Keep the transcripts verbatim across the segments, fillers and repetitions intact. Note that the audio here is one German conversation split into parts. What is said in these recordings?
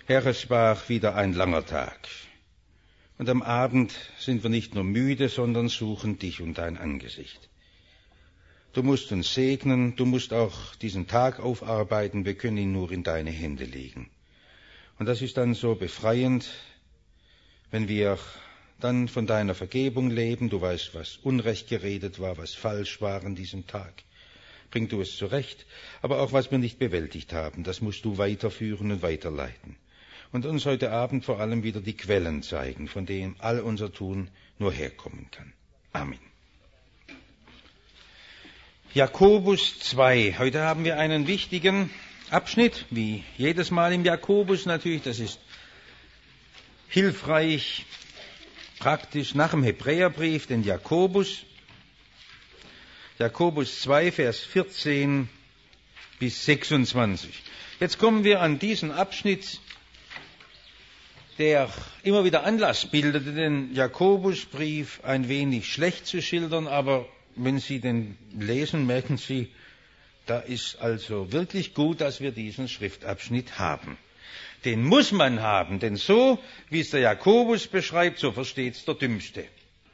Herr, es war wieder ein langer Tag. Und am Abend sind wir nicht nur müde, sondern suchen dich und dein Angesicht. Du musst uns segnen, du musst auch diesen Tag aufarbeiten, wir können ihn nur in deine Hände legen. Und das ist dann so befreiend, wenn wir dann von deiner Vergebung leben. Du weißt, was Unrecht geredet war, was falsch war an diesem Tag. Bring du es zurecht, aber auch was wir nicht bewältigt haben, das musst du weiterführen und weiterleiten. Und uns heute Abend vor allem wieder die Quellen zeigen, von denen all unser Tun nur herkommen kann. Amen. Jakobus zwei. Heute haben wir einen wichtigen Abschnitt, wie jedes Mal im Jakobus natürlich. Das ist hilfreich, praktisch nach dem Hebräerbrief, den Jakobus. Jakobus zwei, Vers vierzehn bis sechsundzwanzig. Jetzt kommen wir an diesen Abschnitt, der immer wieder Anlass bildete, den Jakobusbrief ein wenig schlecht zu schildern, aber wenn Sie den lesen, merken Sie, da ist also wirklich gut, dass wir diesen Schriftabschnitt haben. Den muss man haben, denn so, wie es der Jakobus beschreibt, so versteht es der Dümmste.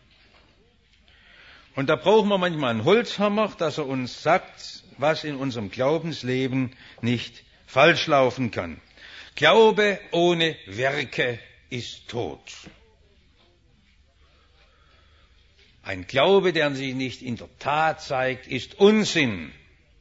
Und da brauchen wir manchmal einen Holzhammer, dass er uns sagt, was in unserem Glaubensleben nicht falsch laufen kann. Glaube ohne Werke ist tot. Ein Glaube, der sich nicht in der Tat zeigt, ist Unsinn.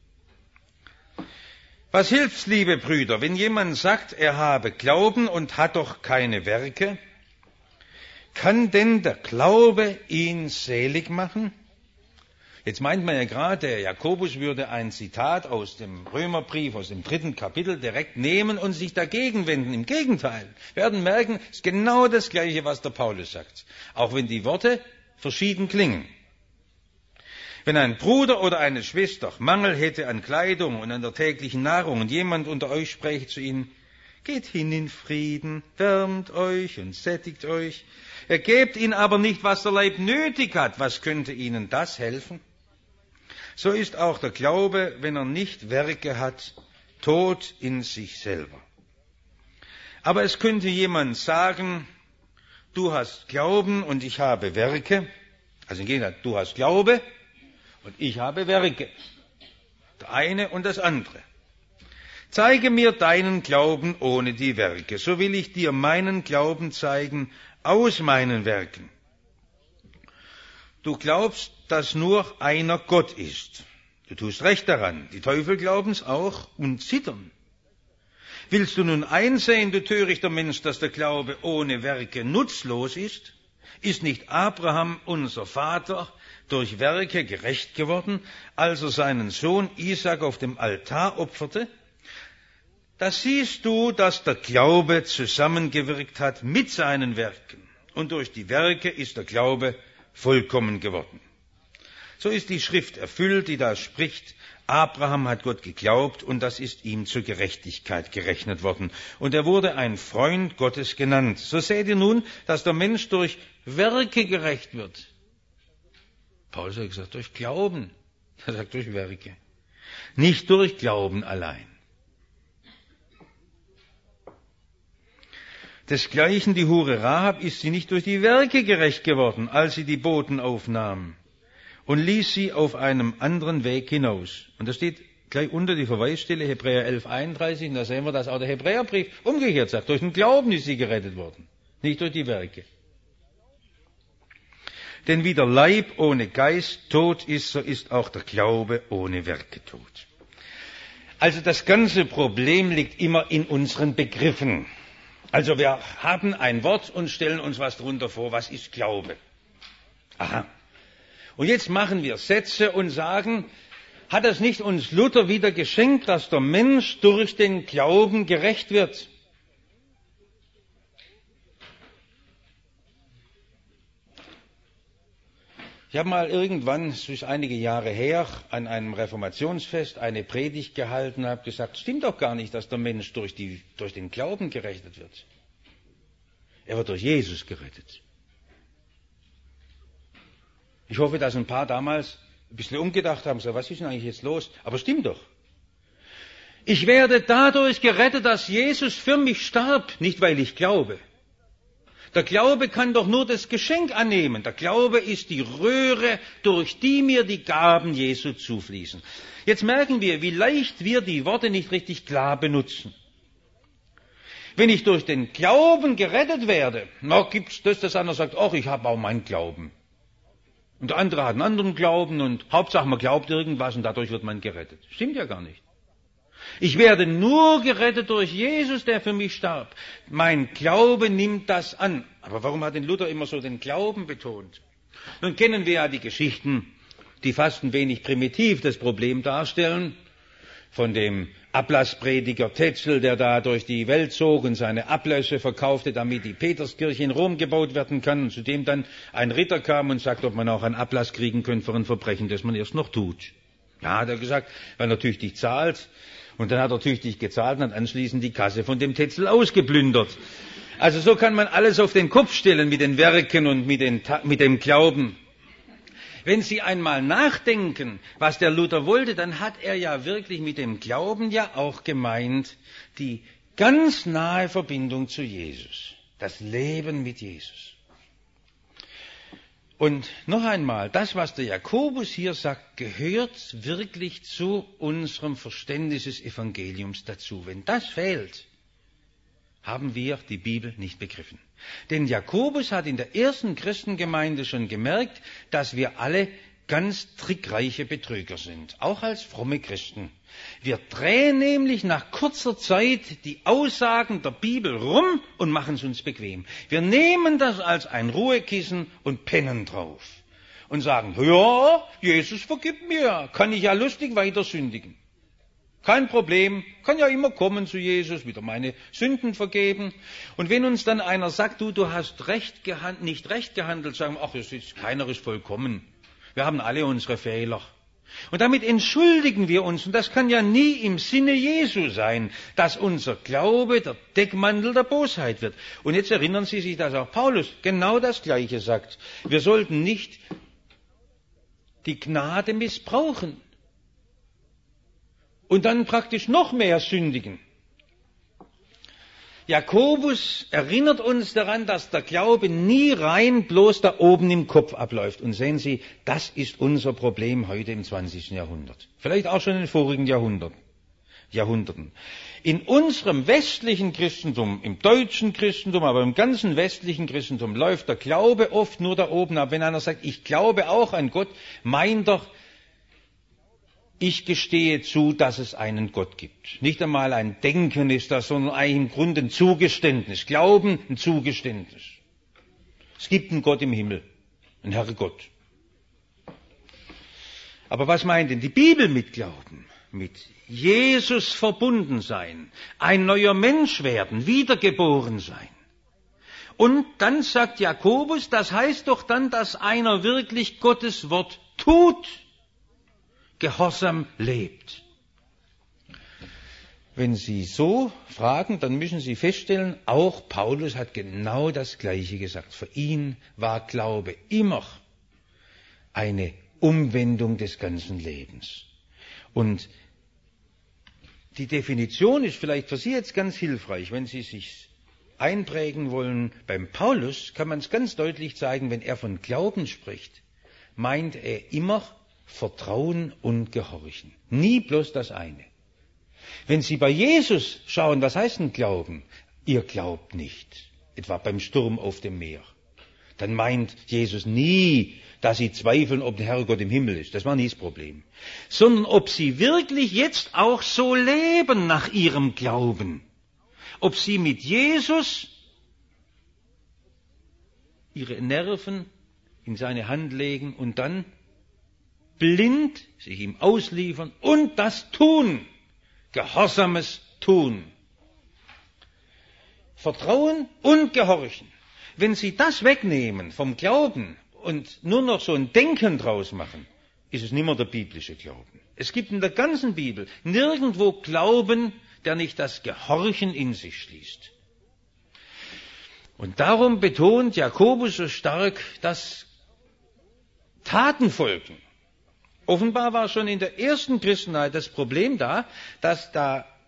Was hilft's, liebe Brüder, wenn jemand sagt, er habe Glauben und hat doch keine Werke? Kann denn der Glaube ihn selig machen? Jetzt meint man ja gerade, der Jakobus würde ein Zitat aus dem Römerbrief, aus dem dritten Kapitel direkt nehmen und sich dagegen wenden. Im Gegenteil, wir werden merken, es ist genau das Gleiche, was der Paulus sagt. Auch wenn die Worte verschieden klingen. Wenn ein Bruder oder eine Schwester Mangel hätte an Kleidung und an der täglichen Nahrung und jemand unter euch spräche zu ihnen, geht hin in Frieden, wärmt euch und sättigt euch. Er gebt ihnen aber nicht, was der Leib nötig hat. Was könnte ihnen das helfen? So ist auch der Glaube, wenn er nicht Werke hat, tot in sich selber. Aber es könnte jemand sagen, du hast Glauben und ich habe Werke. Also im Gegenteil, du hast Glaube und ich habe Werke. Der eine und das andere. Zeige mir deinen Glauben ohne die Werke, so will ich dir meinen Glauben zeigen aus meinen Werken. Du glaubst, dass nur einer Gott ist. Du tust recht daran. Die Teufel glauben's auch und zittern. Willst du nun einsehen, du törichter Mensch, dass der Glaube ohne Werke nutzlos ist? Ist nicht Abraham, unser Vater, durch Werke gerecht geworden, als er seinen Sohn Isaak auf dem Altar opferte? Da siehst du, dass der Glaube zusammengewirkt hat mit seinen Werken. Und durch die Werke ist der Glaube vollkommen geworden. So ist die Schrift erfüllt, die da spricht, Abraham hat Gott geglaubt und das ist ihm zur Gerechtigkeit gerechnet worden. Und er wurde ein Freund Gottes genannt. So seht ihr nun, dass der Mensch durch Werke gerecht wird. Paulus hat gesagt, durch Glauben. Er sagt durch Werke. Nicht durch Glauben allein. Desgleichen die Hure Rahab ist sie nicht durch die Werke gerecht geworden, als sie die Boten aufnahm und ließ sie auf einem anderen Weg hinaus. Und da steht gleich unter die Verweisstelle Hebräer elf, einunddreißig, und da sehen wir, dass auch der Hebräerbrief umgekehrt sagt, durch den Glauben ist sie gerettet worden, nicht durch die Werke. Denn wie der Leib ohne Geist tot ist, so ist auch der Glaube ohne Werke tot. Also das ganze Problem liegt immer in unseren Begriffen. Also wir haben ein Wort und stellen uns was darunter vor, was ist Glaube? Aha. Und jetzt machen wir Sätze und sagen, hat das nicht uns Luther wieder geschenkt, dass der Mensch durch den Glauben gerecht wird? Ich habe mal irgendwann, es ist einige Jahre her, an einem Reformationsfest eine Predigt gehalten und habe gesagt, stimmt doch gar nicht, dass der Mensch durch, die, durch den Glauben gerettet wird. Er wird durch Jesus gerettet. Ich hoffe, dass ein paar damals ein bisschen umgedacht haben, so, was ist denn eigentlich jetzt los? Aber stimmt doch. Ich werde dadurch gerettet, dass Jesus für mich starb, nicht weil ich glaube. Der Glaube kann doch nur das Geschenk annehmen. Der Glaube ist die Röhre, durch die mir die Gaben Jesu zufließen. Jetzt merken wir, wie leicht wir die Worte nicht richtig klar benutzen. Wenn ich durch den Glauben gerettet werde, na, gibt's das, dass einer sagt, ach, ich habe auch meinen Glauben. Und der andere hat einen anderen Glauben und Hauptsache man glaubt irgendwas und dadurch wird man gerettet. Stimmt ja gar nicht. Ich werde nur gerettet durch Jesus, der für mich starb. Mein Glaube nimmt das an. Aber warum hat denn Luther immer so den Glauben betont? Nun kennen wir ja die Geschichten, die fast ein wenig primitiv das Problem darstellen. Von dem Ablassprediger Tetzel, der da durch die Welt zog und seine Ablässe verkaufte, damit die Peterskirche in Rom gebaut werden kann. Und zu dem dann ein Ritter kam und sagte, ob man auch einen Ablass kriegen könnte für ein Verbrechen, das man erst noch tut. Ja, hat er gesagt, weil er tüchtig zahlt. Und dann hat er tüchtig gezahlt und hat anschließend die Kasse von dem Tetzel ausgeplündert. Also so kann man alles auf den Kopf stellen mit den Werken und mit, den, mit dem Glauben. Wenn Sie einmal nachdenken, was der Luther wollte, dann hat er ja wirklich mit dem Glauben ja auch gemeint, die ganz nahe Verbindung zu Jesus, das Leben mit Jesus. Und noch einmal, das, was der Jakobus hier sagt, gehört wirklich zu unserem Verständnis des Evangeliums dazu. Wenn das fehlt, haben wir die Bibel nicht begriffen. Denn Jakobus hat in der ersten Christengemeinde schon gemerkt, dass wir alle ganz trickreiche Betrüger sind, auch als fromme Christen. Wir drehen nämlich nach kurzer Zeit die Aussagen der Bibel rum und machen es uns bequem. Wir nehmen das als ein Ruhekissen und pennen drauf und sagen, ja, Jesus vergibt mir, kann ich ja lustig weiter sündigen. Kein Problem, kann ja immer kommen zu Jesus, wieder meine Sünden vergeben. Und wenn uns dann einer sagt, du, du hast recht gehand- nicht recht gehandelt, sagen wir, ach, es ist, keiner ist vollkommen. Wir haben alle unsere Fehler. Und damit entschuldigen wir uns, und das kann ja nie im Sinne Jesu sein, dass unser Glaube der Deckmantel der Bosheit wird. Und jetzt erinnern Sie sich, dass auch Paulus genau das Gleiche sagt. Wir sollten nicht die Gnade missbrauchen und dann praktisch noch mehr sündigen. Jakobus erinnert uns daran, dass der Glaube nie rein bloß da oben im Kopf abläuft. Und sehen Sie, das ist unser Problem heute im zwanzigsten Jahrhundert. Vielleicht auch schon in den vorigen Jahrhunderten. Jahrhunderten. In unserem westlichen Christentum, im deutschen Christentum, aber im ganzen westlichen Christentum läuft der Glaube oft nur da oben ab. Wenn einer sagt, ich glaube auch an Gott, meint doch, ich gestehe zu, dass es einen Gott gibt. Nicht einmal ein Denken ist das, sondern eigentlich im Grunde ein Zugeständnis. Glauben, ein Zugeständnis. Es gibt einen Gott im Himmel, einen Herrgott. Aber was meint denn die Bibel mit Glauben? Mit Jesus verbunden sein, ein neuer Mensch werden, wiedergeboren sein. Und dann sagt Jakobus, das heißt doch dann, dass einer wirklich Gottes Wort tut, gehorsam lebt. Wenn Sie so fragen, dann müssen Sie feststellen, auch Paulus hat genau das Gleiche gesagt. Für ihn war Glaube immer eine Umwendung des ganzen Lebens. Und die Definition ist vielleicht für Sie jetzt ganz hilfreich, wenn Sie sich einprägen wollen. Beim Paulus kann man es ganz deutlich zeigen, wenn er von Glauben spricht, meint er immer Vertrauen und Gehorchen. Nie bloß das eine. Wenn Sie bei Jesus schauen, was heißt denn Glauben? Ihr glaubt nicht, etwa beim Sturm auf dem Meer. Dann meint Jesus nie, dass Sie zweifeln, ob der Herrgott im Himmel ist. Das war nie das Problem. Sondern ob Sie wirklich jetzt auch so leben nach Ihrem Glauben. Ob Sie mit Jesus Ihre Nerven in seine Hand legen und dann blind sich ihm ausliefern und das tun. Gehorsames tun. Vertrauen und Gehorchen. Wenn Sie das wegnehmen vom Glauben und nur noch so ein Denken draus machen, ist es nicht mehr der biblische Glauben. Es gibt in der ganzen Bibel nirgendwo Glauben, der nicht das Gehorchen in sich schließt. Und darum betont Jakobus so stark, dass Taten folgen. Offenbar war schon in der ersten Christenheit das Problem da, dass da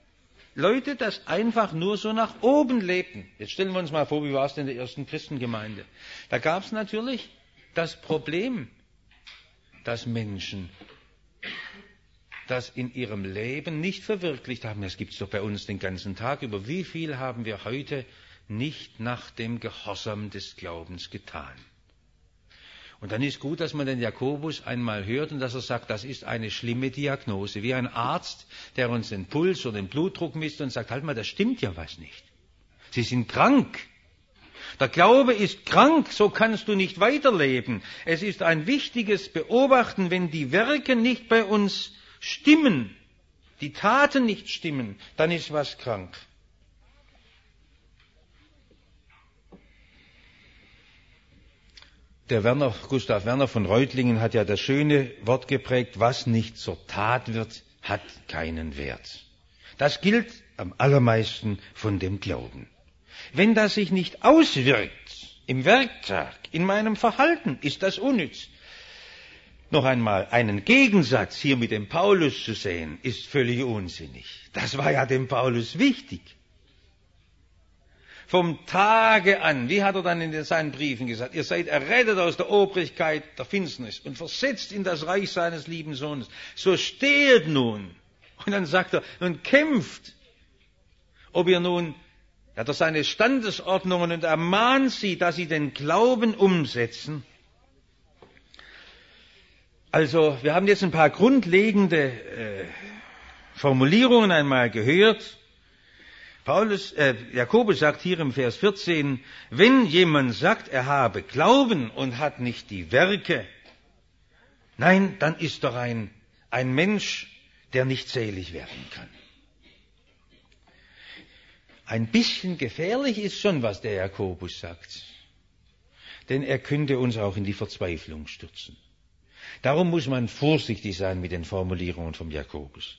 Leute das einfach nur so nach oben lebten. Jetzt stellen wir uns mal vor, wie war es denn in der ersten Christengemeinde? Da gab es natürlich das Problem, dass Menschen das in ihrem Leben nicht verwirklicht haben. Das gibt es doch bei uns den ganzen Tag über. Wie viel haben wir heute nicht nach dem Gehorsam des Glaubens getan? Und dann ist gut, dass man den Jakobus einmal hört und dass er sagt, das ist eine schlimme Diagnose. Wie ein Arzt, der uns den Puls oder den Blutdruck misst und sagt, halt mal, das stimmt ja was nicht. Sie sind krank. Der Glaube ist krank, so kannst du nicht weiterleben. Es ist ein wichtiges Beobachten, wenn die Werke nicht bei uns stimmen, die Taten nicht stimmen, dann ist was krank. Der Werner, Gustav Werner von Reutlingen hat ja das schöne Wort geprägt, was nicht zur Tat wird, hat keinen Wert. Das gilt am allermeisten von dem Glauben. Wenn das sich nicht auswirkt im Werktag, in meinem Verhalten, ist das unnütz. Noch einmal, einen Gegensatz hier mit dem Paulus zu sehen, ist völlig unsinnig. Das war ja dem Paulus wichtig. Vom Tage an, wie hat er dann in seinen Briefen gesagt, ihr seid errettet aus der Obrigkeit der Finsternis und versetzt in das Reich seines lieben Sohnes. So steht nun. Und dann sagt er, und kämpft. Ob ihr nun, hat er seine Standesordnungen und ermahnt sie, dass sie den Glauben umsetzen. Also, wir haben jetzt ein paar grundlegende äh, Formulierungen einmal gehört. Paulus, äh, Jakobus sagt hier im Vers vierzehn, wenn jemand sagt, er habe Glauben und hat nicht die Werke, nein, dann ist doch ein, ein Mensch, der nicht selig werden kann. Ein bisschen gefährlich ist schon, was der Jakobus sagt. Denn er könnte uns auch in die Verzweiflung stürzen. Darum muss man vorsichtig sein mit den Formulierungen vom Jakobus.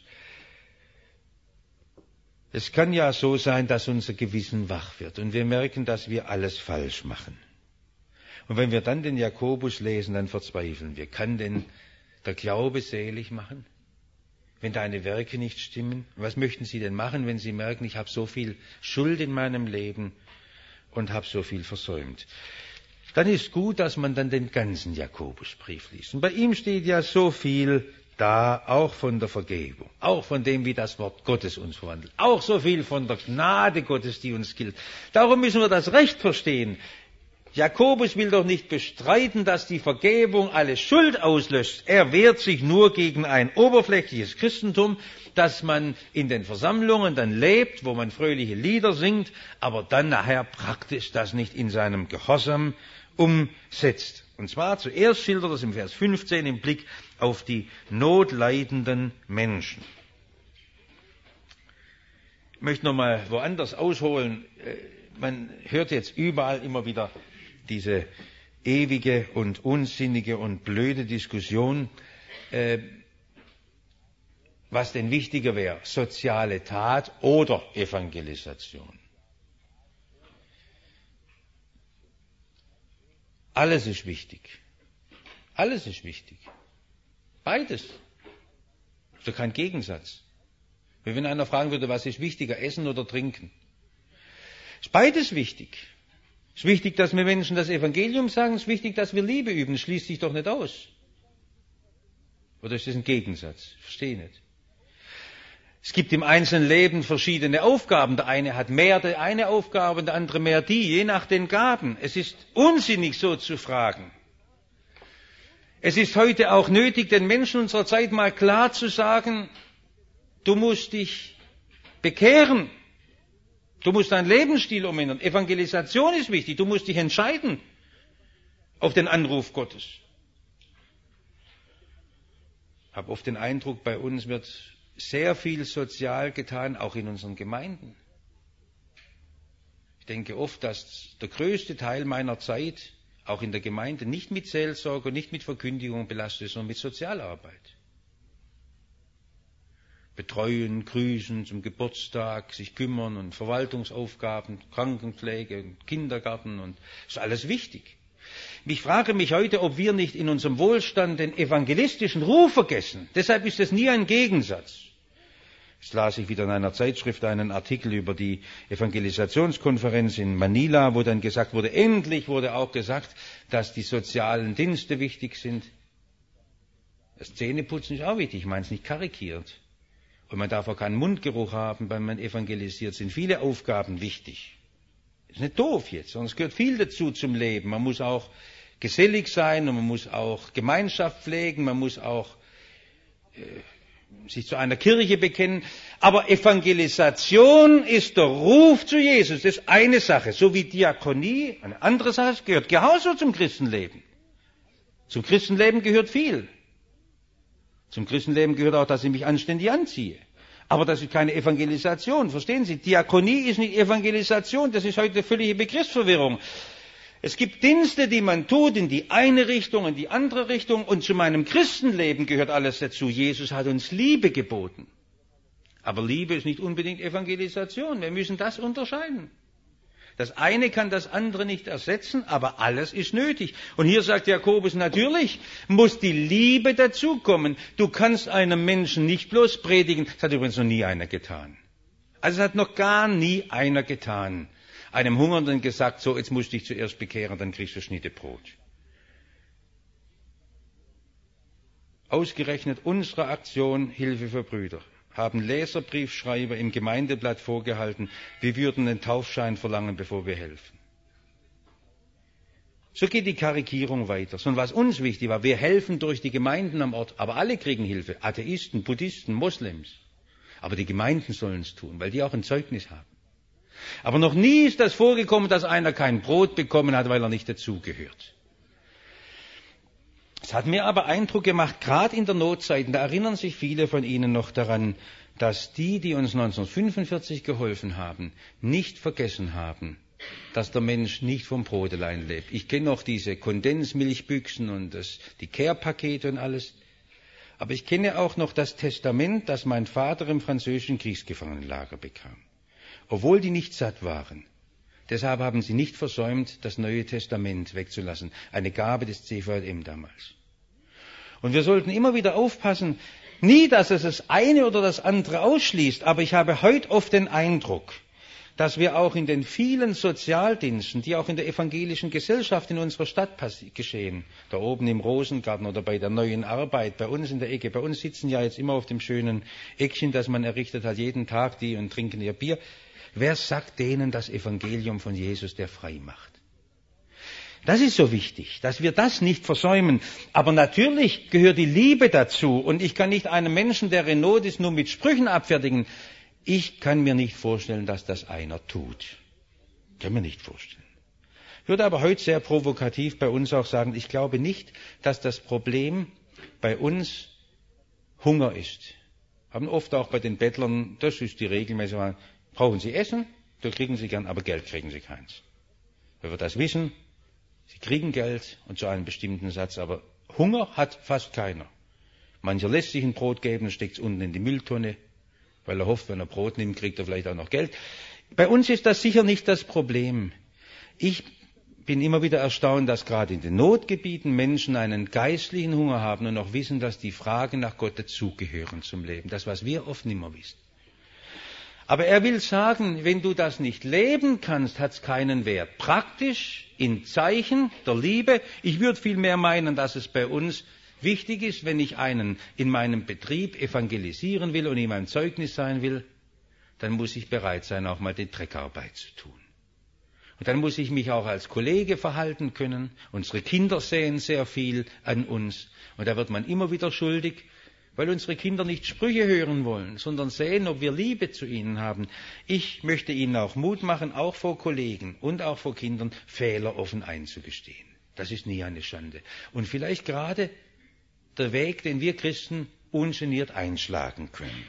Es kann ja so sein, dass unser Gewissen wach wird und wir merken, dass wir alles falsch machen. Und wenn wir dann den Jakobus lesen, dann verzweifeln wir. Kann denn der Glaube selig machen, wenn deine Werke nicht stimmen? Was möchten Sie denn machen, wenn Sie merken, ich habe so viel Schuld in meinem Leben und habe so viel versäumt? Dann ist gut, dass man dann den ganzen Jakobusbrief liest. Und bei ihm steht ja so viel da, auch von der Vergebung, auch von dem, wie das Wort Gottes uns verwandelt, auch so viel von der Gnade Gottes, die uns gilt. Darum müssen wir das Recht verstehen. Jakobus will doch nicht bestreiten, dass die Vergebung alle Schuld auslöscht. Er wehrt sich nur gegen ein oberflächliches Christentum, das man in den Versammlungen dann lebt, wo man fröhliche Lieder singt, aber dann nachher praktisch das nicht in seinem Gehorsam umsetzt. Und zwar zuerst schildert es im Vers fünfzehn im Blick auf die notleidenden Menschen. Ich möchte nochmal woanders ausholen. Man hört jetzt überall immer wieder diese ewige und unsinnige und blöde Diskussion, äh, was denn wichtiger wäre, soziale Tat oder Evangelisation. Alles ist wichtig. Alles ist wichtig. Beides. Ist doch kein Gegensatz. Wie wenn einer fragen würde, was ist wichtiger, Essen oder Trinken? Ist beides wichtig. Es ist wichtig, dass wir Menschen das Evangelium sagen, es ist wichtig, dass wir Liebe üben. Das schließt sich doch nicht aus. Oder ist das ein Gegensatz? Ich verstehe nicht. Es gibt im einzelnen Leben verschiedene Aufgaben. Der eine hat mehr die eine Aufgabe, der andere mehr die, je nach den Gaben. Es ist unsinnig, so zu fragen. Es ist heute auch nötig, den Menschen unserer Zeit mal klar zu sagen, du musst dich bekehren. Du musst deinen Lebensstil umändern. Evangelisation ist wichtig. Du musst dich entscheiden auf den Anruf Gottes. Ich habe oft den Eindruck, bei uns wird sehr viel sozial getan, auch in unseren Gemeinden. Ich denke oft, dass der größte Teil meiner Zeit, auch in der Gemeinde, nicht mit Seelsorge, nicht mit Verkündigung belastet ist, sondern mit Sozialarbeit. Betreuen, grüßen zum Geburtstag, sich kümmern und Verwaltungsaufgaben, Krankenpflege, Kindergarten und das ist alles wichtig. Ich frage mich heute, ob wir nicht in unserem Wohlstand den evangelistischen Ruf vergessen. Deshalb ist es nie ein Gegensatz. Jetzt las ich wieder in einer Zeitschrift einen Artikel über die Evangelisationskonferenz in Manila, wo dann gesagt wurde, endlich wurde auch gesagt, dass die sozialen Dienste wichtig sind. Das Zähneputzen ist auch wichtig, ich meine es nicht karikiert. Und man darf auch keinen Mundgeruch haben, wenn man evangelisiert, sind viele Aufgaben wichtig. Ist nicht doof jetzt, sondern es gehört viel dazu zum Leben. Man muss auch gesellig sein und man muss auch Gemeinschaft pflegen, man muss auch äh, sich zu einer Kirche bekennen. Aber Evangelisation ist der Ruf zu Jesus. Das ist eine Sache. So wie Diakonie, eine andere Sache, es gehört genauso zum Christenleben. Zum Christenleben gehört viel. Zum Christenleben gehört auch, dass ich mich anständig anziehe. Aber das ist keine Evangelisation, verstehen Sie? Diakonie ist nicht Evangelisation, das ist heute völlige Begriffsverwirrung. Es gibt Dienste, die man tut in die eine Richtung, in die andere Richtung, und zu meinem Christenleben gehört alles dazu. Jesus hat uns Liebe geboten. Aber Liebe ist nicht unbedingt Evangelisation, wir müssen das unterscheiden. Das eine kann das andere nicht ersetzen, aber alles ist nötig. Und hier sagt Jakobus, natürlich muss die Liebe dazukommen. Du kannst einem Menschen nicht bloß predigen. Das hat übrigens noch nie einer getan. Also es hat noch gar nie einer getan. Einem Hungernden gesagt, so, jetzt musst du dich zuerst bekehren, dann kriegst du Schnitte Brot. Ausgerechnet unsere Aktion Hilfe für Brüder haben Leserbriefschreiber im Gemeindeblatt vorgehalten, wir würden den Taufschein verlangen, bevor wir helfen. So geht die Karikierung weiter. Und was uns wichtig war, wir helfen durch die Gemeinden am Ort, aber alle kriegen Hilfe, Atheisten, Buddhisten, Moslems. Aber die Gemeinden sollen es tun, weil die auch ein Zeugnis haben. Aber noch nie ist das vorgekommen, dass einer kein Brot bekommen hat, weil er nicht dazugehört. Es hat mir aber Eindruck gemacht, gerade in der Notzeit, da erinnern sich viele von Ihnen noch daran, dass die, die uns neunzehnhundertfünfundvierzig geholfen haben, nicht vergessen haben, dass der Mensch nicht vom Brot allein lebt. Ich kenne noch diese Kondensmilchbüchsen und das, die Care-Pakete und alles. Aber ich kenne auch noch das Testament, das mein Vater im französischen Kriegsgefangenenlager bekam. Obwohl die nicht satt waren. Deshalb haben sie nicht versäumt, das Neue Testament wegzulassen. Eine Gabe des C V J M damals. Und wir sollten immer wieder aufpassen, nie, dass es das eine oder das andere ausschließt, aber ich habe heute oft den Eindruck, dass wir auch in den vielen Sozialdiensten, die auch in der evangelischen Gesellschaft in unserer Stadt geschehen, da oben im Rosengarten oder bei der neuen Arbeit, bei uns in der Ecke, bei uns sitzen ja jetzt immer auf dem schönen Eckchen, das man errichtet hat, jeden Tag die und trinken ihr Bier. Wer sagt denen das Evangelium von Jesus, der frei macht? Das ist so wichtig, dass wir das nicht versäumen. Aber natürlich gehört die Liebe dazu. Und ich kann nicht einen Menschen, der in Not ist, nur mit Sprüchen abfertigen. Ich kann mir nicht vorstellen, dass das einer tut. Kann mir nicht vorstellen. Ich würde aber heute sehr provokativ bei uns auch sagen, ich glaube nicht, dass das Problem bei uns Hunger ist. Haben oft auch bei den Bettlern, das ist die regelmäßige Frage, brauchen Sie Essen? Da kriegen Sie gern, aber Geld kriegen Sie keins. Wenn wir das wissen, Sie kriegen Geld und zu einem bestimmten Satz, aber Hunger hat fast keiner. Mancher lässt sich ein Brot geben, steckt es unten in die Mülltonne, weil er hofft, wenn er Brot nimmt, kriegt er vielleicht auch noch Geld. Bei uns ist das sicher nicht das Problem. Ich bin immer wieder erstaunt, dass gerade in den Notgebieten Menschen einen geistlichen Hunger haben und auch wissen, dass die Fragen nach Gott dazugehören zum Leben. Das, was wir oft nicht mehr wissen. Aber er will sagen, wenn du das nicht leben kannst, hat es keinen Wert. Praktisch, in Zeichen der Liebe. Ich würde vielmehr meinen, dass es bei uns wichtig ist, wenn ich einen in meinem Betrieb evangelisieren will und ihm ein Zeugnis sein will, dann muss ich bereit sein, auch mal die Dreckarbeit zu tun. Und dann muss ich mich auch als Kollege verhalten können. Unsere Kinder sehen sehr viel an uns. Und da wird man immer wieder schuldig, weil unsere Kinder nicht Sprüche hören wollen, sondern sehen, ob wir Liebe zu ihnen haben. Ich möchte ihnen auch Mut machen, auch vor Kollegen und auch vor Kindern Fehler offen einzugestehen. Das ist nie eine Schande. Und vielleicht gerade der Weg, den wir Christen ungeniert einschlagen können.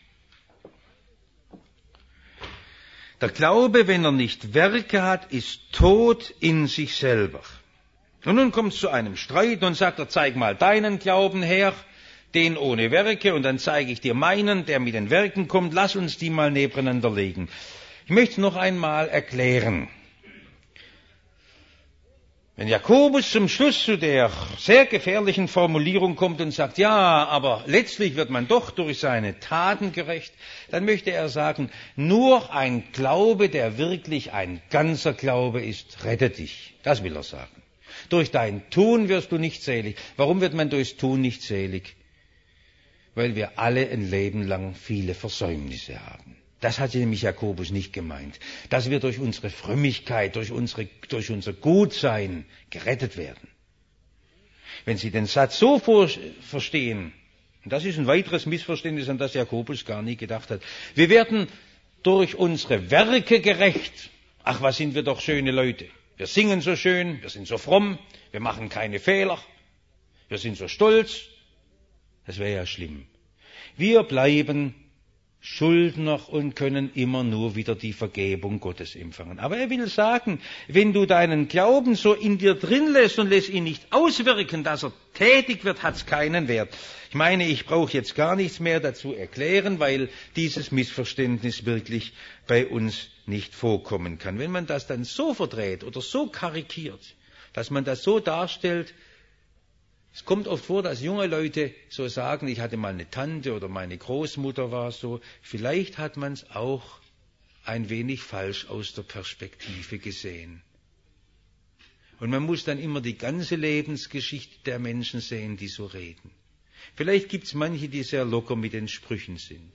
Der Glaube, wenn er nicht Werke hat, ist tot in sich selber. Und nun kommt es zu einem Streit und sagt er, zeig mal deinen Glauben her, den ohne Werke, und dann zeige ich dir meinen, der mit den Werken kommt. Lass uns die mal nebeneinander legen. Ich möchte es noch einmal erklären. Wenn Jakobus zum Schluss zu der sehr gefährlichen Formulierung kommt und sagt, ja, aber letztlich wird man doch durch seine Taten gerecht, dann möchte er sagen, nur ein Glaube, der wirklich ein ganzer Glaube ist, rettet dich. Das will er sagen. Durch dein Tun wirst du nicht selig. Warum wird man durchs Tun nicht selig? Weil wir alle ein Leben lang viele Versäumnisse haben. Das hat nämlich Jakobus nicht gemeint, dass wir durch unsere Frömmigkeit, durch, unsere, durch unser Gutsein gerettet werden. Wenn Sie den Satz so vor, verstehen, und das ist ein weiteres Missverständnis, an das Jakobus gar nie gedacht hat, wir werden durch unsere Werke gerecht. Ach, was sind wir doch schöne Leute. Wir singen so schön, wir sind so fromm, wir machen keine Fehler, wir sind so stolz. Das wäre ja schlimm. Wir bleiben Schuldner und können immer nur wieder die Vergebung Gottes empfangen. Aber er will sagen, wenn du deinen Glauben so in dir drin lässt und lässt ihn nicht auswirken, dass er tätig wird, hat es keinen Wert. Ich meine, ich brauche jetzt gar nichts mehr dazu erklären, weil dieses Missverständnis wirklich bei uns nicht vorkommen kann. Wenn man das dann so verdreht oder so karikiert, dass man das so darstellt, es kommt oft vor, dass junge Leute so sagen, ich hatte mal eine Tante oder meine Großmutter war so. Vielleicht hat man es auch ein wenig falsch aus der Perspektive gesehen. Und man muss dann immer die ganze Lebensgeschichte der Menschen sehen, die so reden. Vielleicht gibt es manche, die sehr locker mit den Sprüchen sind.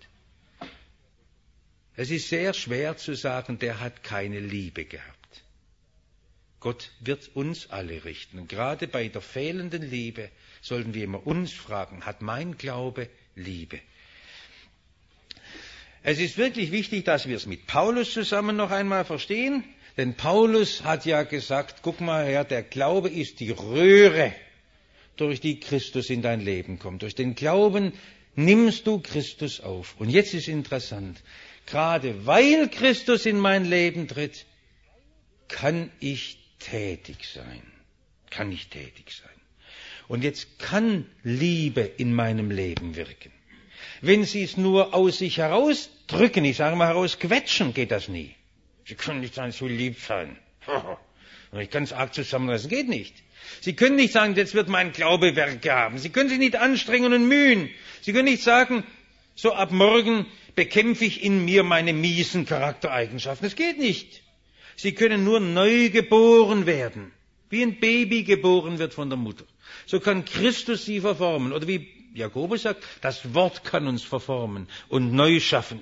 Es ist sehr schwer zu sagen, der hat keine Liebe gehabt. Gott wird uns alle richten. Und gerade bei der fehlenden Liebe sollten wir immer uns fragen, hat mein Glaube Liebe? Es ist wirklich wichtig, dass wir es mit Paulus zusammen noch einmal verstehen, denn Paulus hat ja gesagt, guck mal her, der Glaube ist die Röhre, durch die Christus in dein Leben kommt. Durch den Glauben nimmst du Christus auf. Und jetzt ist interessant, gerade weil Christus in mein Leben tritt, kann ich tätig sein. Kann ich tätig sein. Und jetzt kann Liebe in meinem Leben wirken. Wenn Sie es nur aus sich herausdrücken, ich sage mal herausquetschen, geht das nie. Sie können nicht sagen, so lieb sein. Und ich kann es arg zusammenreißen, geht nicht. Sie können nicht sagen, jetzt wird mein Glaube Werke haben. Sie können sich nicht anstrengen und mühen. Sie können nicht sagen, so ab morgen bekämpfe ich in mir meine miesen Charaktereigenschaften. Das geht nicht. Sie können nur neu geboren werden, wie ein Baby geboren wird von der Mutter. So kann Christus sie verformen. Oder wie Jakobus sagt, das Wort kann uns verformen und neu schaffen.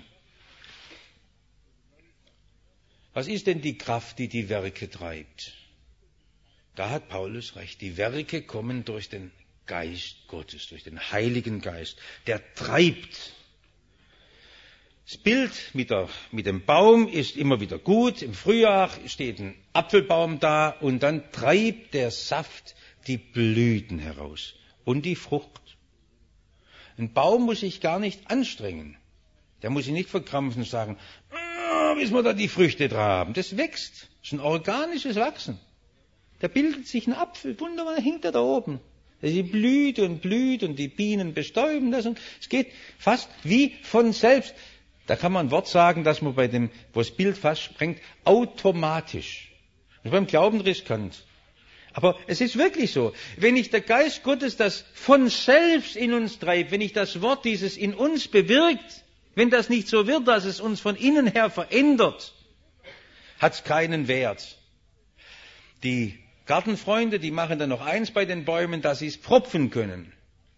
Was ist denn die Kraft, die die Werke treibt? Da hat Paulus recht. Die Werke kommen durch den Geist Gottes, durch den Heiligen Geist. Der treibt. Das Bild mit, der, mit dem Baum ist immer wieder gut. Im Frühjahr steht ein Apfelbaum da und dann treibt der Saft die Blüten heraus und die Frucht. Ein Baum muss sich gar nicht anstrengen. Der muss sich nicht verkrampfen und sagen, ah, bis wir da die Früchte dran haben. Das wächst. Das ist ein organisches Wachsen. Da bildet sich ein Apfel. Wunderbar, hängt er da oben. Sie blüht und blüht und die Bienen bestäuben das. Und es geht fast wie von selbst. Da kann man ein Wort sagen, dass man bei dem, wo das Bild fast sprengt, automatisch. Das ist beim Glauben riskant. Aber es ist wirklich so. Wenn ich der Geist Gottes das von selbst in uns treibt, wenn ich das Wort dieses in uns bewirkt, wenn das nicht so wird, dass es uns von innen her verändert, hat es keinen Wert. Die Gartenfreunde, die machen dann noch eins bei den Bäumen, dass sie es pfropfen können.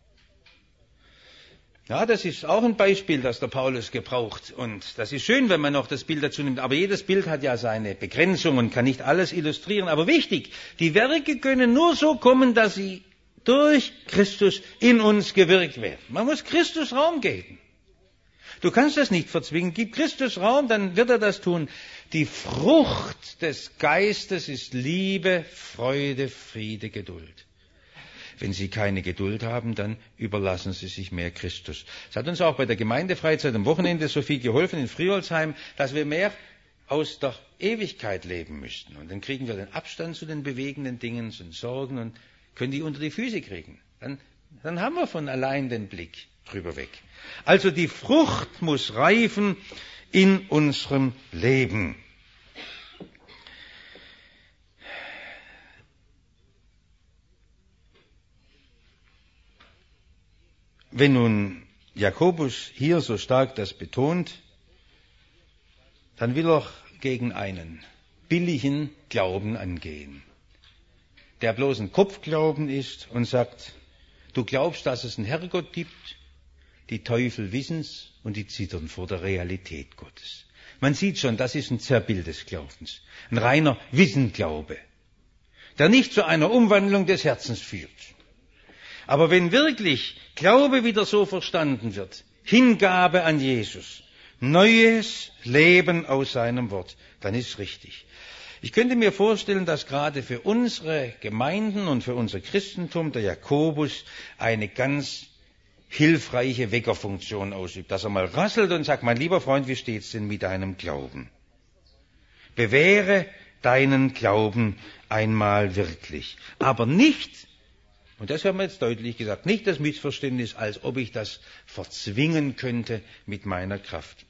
Ja, das ist auch ein Beispiel, das der Paulus gebraucht. Und das ist schön, wenn man noch das Bild dazu nimmt. Aber jedes Bild hat ja seine Begrenzung und kann nicht alles illustrieren. Aber wichtig, die Werke können nur so kommen, dass sie durch Christus in uns gewirkt werden. Man muss Christus Raum geben. Du kannst das nicht verzwingen. Gib Christus Raum, dann wird er das tun. Die Frucht des Geistes ist Liebe, Freude, Friede, Geduld. Wenn Sie keine Geduld haben, dann überlassen Sie sich mehr Christus. Es hat uns auch bei der Gemeindefreizeit am Wochenende so viel geholfen in Friolsheim, dass wir mehr aus der Ewigkeit leben müssten. Und dann kriegen wir den Abstand zu den bewegenden Dingen, zu den Sorgen und können die unter die Füße kriegen. Dann, dann haben wir von allein den Blick drüber weg. Also die Frucht muss reifen in unserem Leben. Wenn nun Jakobus hier so stark das betont, dann will er gegen einen billigen Glauben angehen, der bloß ein Kopfglauben ist und sagt, du glaubst, dass es einen Herrgott gibt, die Teufel wissen's und die zittern vor der Realität Gottes. Man sieht schon, das ist ein Zerrbild des Glaubens, ein reiner Wissenglaube, der nicht zu einer Umwandlung des Herzens führt. Aber wenn wirklich Glaube wieder so verstanden wird, Hingabe an Jesus, neues Leben aus seinem Wort, dann ist es richtig. Ich könnte mir vorstellen, dass gerade für unsere Gemeinden und für unser Christentum der Jakobus eine ganz hilfreiche Weckerfunktion ausübt, dass er mal rasselt und sagt, mein lieber Freund, wie steht's denn mit deinem Glauben? Bewähre deinen Glauben einmal wirklich. Aber nicht, und das haben wir jetzt deutlich gesagt, nicht das Missverständnis, als ob ich das verzwingen könnte mit meiner Kraft.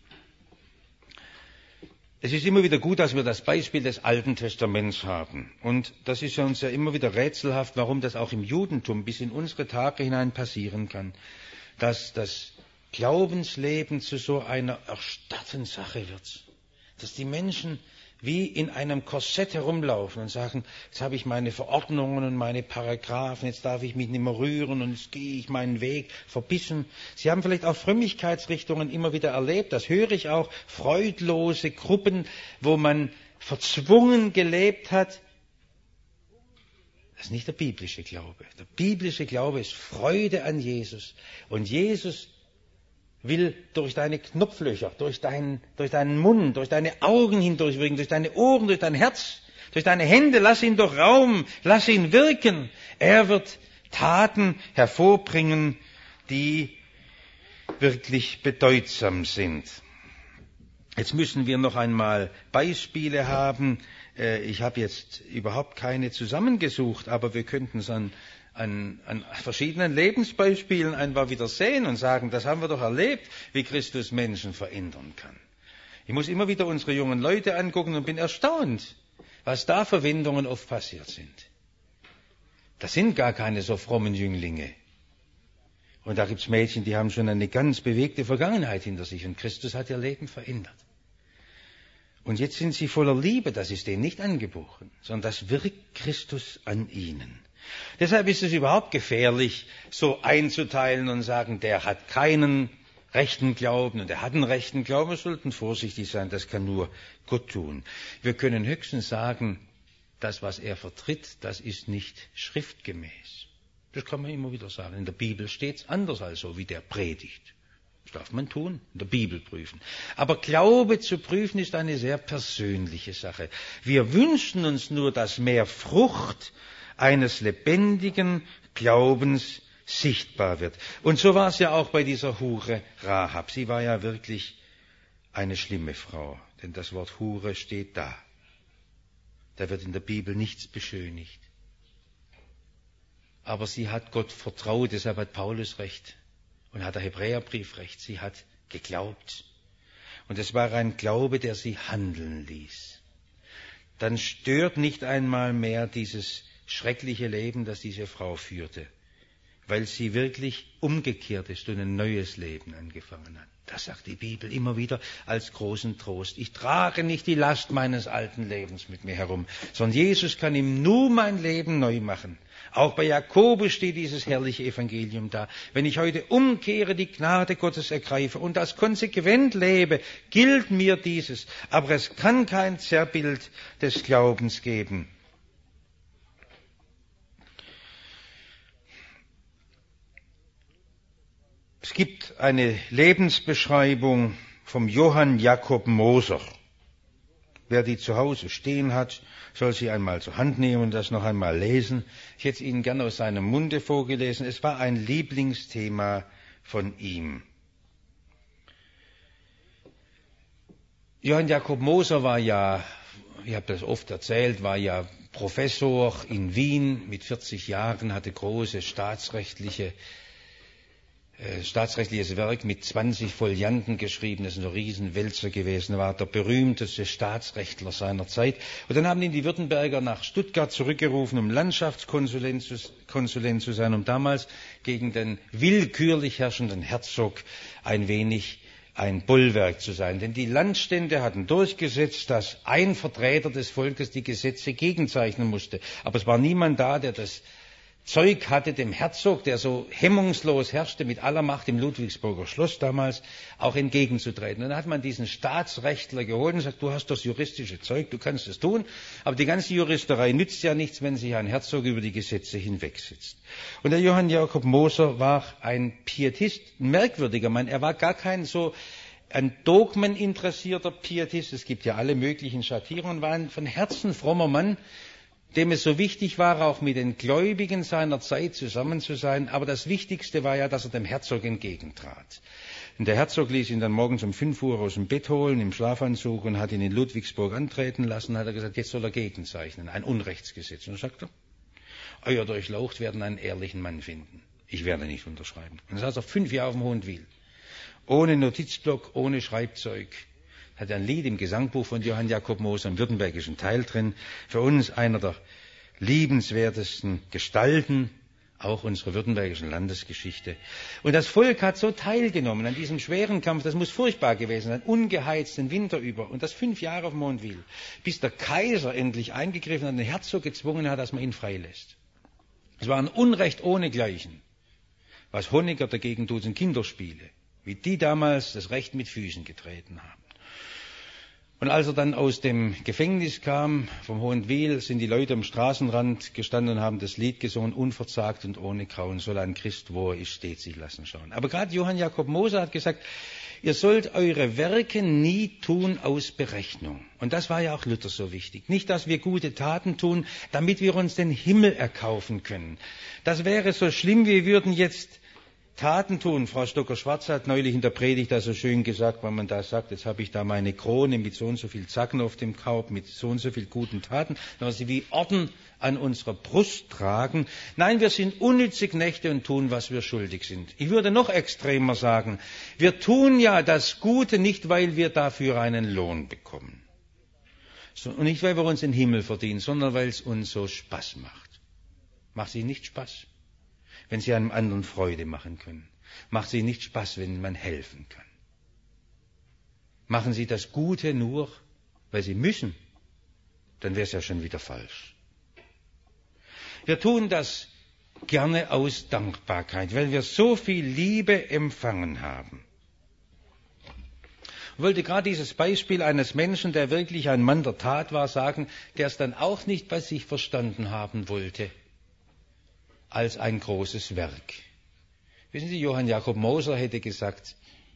Es ist immer wieder gut, dass wir das Beispiel des Alten Testaments haben. Und das ist ja uns ja immer wieder rätselhaft, warum das auch im Judentum bis in unsere Tage hinein passieren kann, dass das Glaubensleben zu so einer erstarrten Sache wird. Dass die Menschen wie in einem Korsett herumlaufen und sagen, jetzt habe ich meine Verordnungen und meine Paragraphen, jetzt darf ich mich nicht mehr rühren und jetzt gehe ich meinen Weg verbissen. Sie haben vielleicht auch Frömmigkeitsrichtungen immer wieder erlebt, das höre ich auch, freudlose Gruppen, wo man verzwungen gelebt hat. Das ist nicht der biblische Glaube. Der biblische Glaube ist Freude an Jesus. Und Jesus will durch deine Knopflöcher, durch deinen, durch deinen Mund, durch deine Augen hindurchwirken, durch deine Ohren, durch dein Herz, durch deine Hände. Lass ihn doch Raum, lass ihn wirken. Er wird Taten hervorbringen, die wirklich bedeutsam sind. Jetzt müssen wir noch einmal Beispiele haben. Ich habe jetzt überhaupt keine zusammengesucht, aber wir könnten es an An, an verschiedenen Lebensbeispielen einfach wieder sehen und sagen, das haben wir doch erlebt, wie Christus Menschen verändern kann. Ich muss immer wieder unsere jungen Leute angucken und bin erstaunt, was da für Wendungen oft passiert sind. Das sind gar keine so frommen Jünglinge. Und da gibt es Mädchen, die haben schon eine ganz bewegte Vergangenheit hinter sich und Christus hat ihr Leben verändert. Und jetzt sind sie voller Liebe, das ist denen nicht angeboren, sondern das wirkt Christus an ihnen. Deshalb ist es überhaupt gefährlich, so einzuteilen und sagen, der hat keinen rechten Glauben und der hat einen rechten Glauben. Wir sollten vorsichtig sein, das kann nur Gott tun. Wir können höchstens sagen, das, was er vertritt, das ist nicht schriftgemäß. Das kann man immer wieder sagen. In der Bibel steht es anders als so, wie der predigt. Das darf man tun, in der Bibel prüfen. Aber Glaube zu prüfen ist eine sehr persönliche Sache. Wir wünschen uns nur, dass mehr Frucht eines lebendigen Glaubens sichtbar wird. Und so war es ja auch bei dieser Hure Rahab. Sie war ja wirklich eine schlimme Frau, denn das Wort Hure steht da. Da wird in der Bibel nichts beschönigt. Aber sie hat Gott vertraut, deshalb hat Paulus recht und hat der Hebräerbrief recht. Sie hat geglaubt. Und es war ein Glaube, der sie handeln ließ. Dann stört nicht einmal mehr dieses schreckliche Leben, das diese Frau führte, weil sie wirklich umgekehrt ist und ein neues Leben angefangen hat. Das sagt die Bibel immer wieder als großen Trost. Ich trage nicht die Last meines alten Lebens mit mir herum, sondern Jesus kann ihm nur mein Leben neu machen. Auch bei Jakobus steht dieses herrliche Evangelium da. Wenn ich heute umkehre, die Gnade Gottes ergreife und das konsequent lebe, gilt mir dieses. Aber es kann kein Zerrbild des Glaubens geben. Es gibt eine Lebensbeschreibung vom Johann Jakob Moser. Wer die zu Hause stehen hat, soll sie einmal zur Hand nehmen und das noch einmal lesen. Ich hätte es Ihnen gern aus seinem Munde vorgelesen. Es war ein Lieblingsthema von ihm. Johann Jakob Moser war ja, ich habe das oft erzählt, war ja Professor in Wien mit vierzig Jahren, hatte große staatsrechtliche äh, staatsrechtliches Werk mit zwanzig Folianten geschrieben. Das ist ein Riesenwälzer gewesen, war der berühmteste Staatsrechtler seiner Zeit. Und dann haben ihn die Württemberger nach Stuttgart zurückgerufen, um Landschaftskonsulent zu, Konsulent zu sein, um damals gegen den willkürlich herrschenden Herzog ein wenig ein Bollwerk zu sein. Denn die Landstände hatten durchgesetzt, dass ein Vertreter des Volkes die Gesetze gegenzeichnen musste. Aber es war niemand da, der das Zeug hatte, dem Herzog, der so hemmungslos herrschte mit aller Macht im Ludwigsburger Schloss damals, auch entgegenzutreten. Und dann hat man diesen Staatsrechtler geholt und sagt, du hast das juristische Zeug, du kannst es tun, aber die ganze Juristerei nützt ja nichts, wenn sich ein Herzog über die Gesetze hinwegsetzt. Und der Johann Jakob Moser war ein Pietist, ein merkwürdiger Mann. Er war gar kein so ein dogmeninteressierter Pietist, es gibt ja alle möglichen Schattierungen, war ein von Herzen frommer Mann, dem es so wichtig war, auch mit den Gläubigen seiner Zeit zusammen zu sein. Aber das Wichtigste war ja, dass er dem Herzog entgegentrat. Und der Herzog ließ ihn dann morgens um fünf Uhr aus dem Bett holen, im Schlafanzug, und hat ihn in Ludwigsburg antreten lassen. Hat er gesagt, jetzt soll er gegenzeichnen, ein Unrechtsgesetz. Und er sagte, euer Durchlaucht werden einen ehrlichen Mann finden. Ich werde nicht unterschreiben. Und das saß er fünf Jahre auf dem Hohenwil. Ohne Notizblock, ohne Schreibzeug. Hat ein Lied im Gesangbuch von Johann Jakob Moser im württembergischen Teil drin. Für uns einer der liebenswertesten Gestalten, auch unserer württembergischen Landesgeschichte. Und das Volk hat so teilgenommen an diesem schweren Kampf, das muss furchtbar gewesen sein, ungeheizten Winter über. Und das fünf Jahre auf Mondwil, bis der Kaiser endlich eingegriffen hat und den Herzog gezwungen hat, dass man ihn freilässt. Es war ein Unrecht ohnegleichen. Was Honecker dagegen tut, sind Kinderspiele, wie die damals das Recht mit Füßen getreten haben. Und als er dann aus dem Gefängnis kam, vom Hohenwil, sind die Leute am Straßenrand gestanden und haben das Lied gesungen, unverzagt und ohne Grauen soll ein Christ, wo er ist, stets sich lassen schauen. Aber gerade Johann Jakob Moser hat gesagt, ihr sollt eure Werke nie tun aus Berechnung. Und das war ja auch Luther so wichtig. Nicht, dass wir gute Taten tun, damit wir uns den Himmel erkaufen können. Das wäre so schlimm, wir würden jetzt Taten tun. Frau Stocker-Schwarz hat neulich in der Predigt da so schön gesagt, wenn man da sagt, jetzt habe ich da meine Krone mit so und so viel Zacken auf dem Kaup, mit so und so viel guten Taten, wenn wir sie wie Orden an unserer Brust tragen. Nein, wir sind unnütze Knechte und tun, was wir schuldig sind. Ich würde noch extremer sagen, wir tun ja das Gute nicht, weil wir dafür einen Lohn bekommen. Und nicht, weil wir uns den Himmel verdienen, sondern weil es uns so Spaß macht. Macht sie nicht Spaß? Wenn Sie einem anderen Freude machen können. Macht Sie nicht Spaß, wenn man helfen kann. Machen Sie das Gute nur, weil Sie müssen, dann wäre es ja schon wieder falsch. Wir tun das gerne aus Dankbarkeit, weil wir so viel Liebe empfangen haben. Ich wollte gerade dieses Beispiel eines Menschen, der wirklich ein Mann der Tat war, sagen, der es dann auch nicht bei sich verstanden haben wollte als ein großes Werk. Wissen Sie, Johann Jakob Moser hätte gesagt,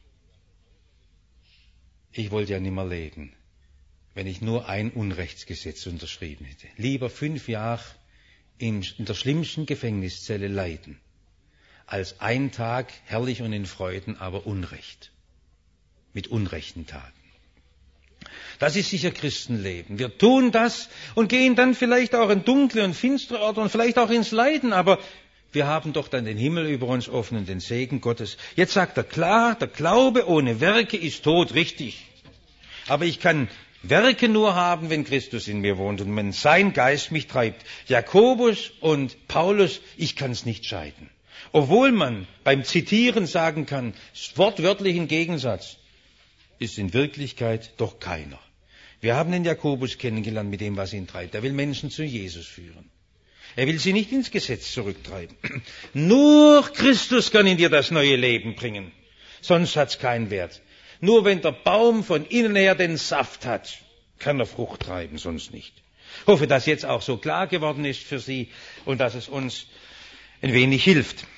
ich wollte ja nicht mehr leben, wenn ich nur ein Unrechtsgesetz unterschrieben hätte. Lieber fünf Jahre in, in der schlimmsten Gefängniszelle leiden, als ein Tag herrlich und in Freuden, aber Unrecht, mit unrechten Taten. Das ist sicher Christenleben. Wir tun das und gehen dann vielleicht auch in dunkle und finstere Orte und vielleicht auch ins Leiden, aber wir haben doch dann den Himmel über uns offen und den Segen Gottes. Jetzt sagt er klar, der Glaube ohne Werke ist tot, richtig. Aber ich kann Werke nur haben, wenn Christus in mir wohnt und wenn sein Geist mich treibt. Jakobus und Paulus, ich kann es nicht scheiden. Obwohl man beim Zitieren sagen kann, wortwörtlichen Gegensatz, ist in Wirklichkeit doch keiner. Wir haben den Jakobus kennengelernt mit dem, was ihn treibt. Er will Menschen zu Jesus führen. Er will sie nicht ins Gesetz zurücktreiben. Nur Christus kann in dir das neue Leben bringen. Sonst hat es keinen Wert. Nur wenn der Baum von innen her den Saft hat, kann er Frucht treiben, sonst nicht. Ich hoffe, dass jetzt auch so klar geworden ist für Sie und dass es uns ein wenig hilft.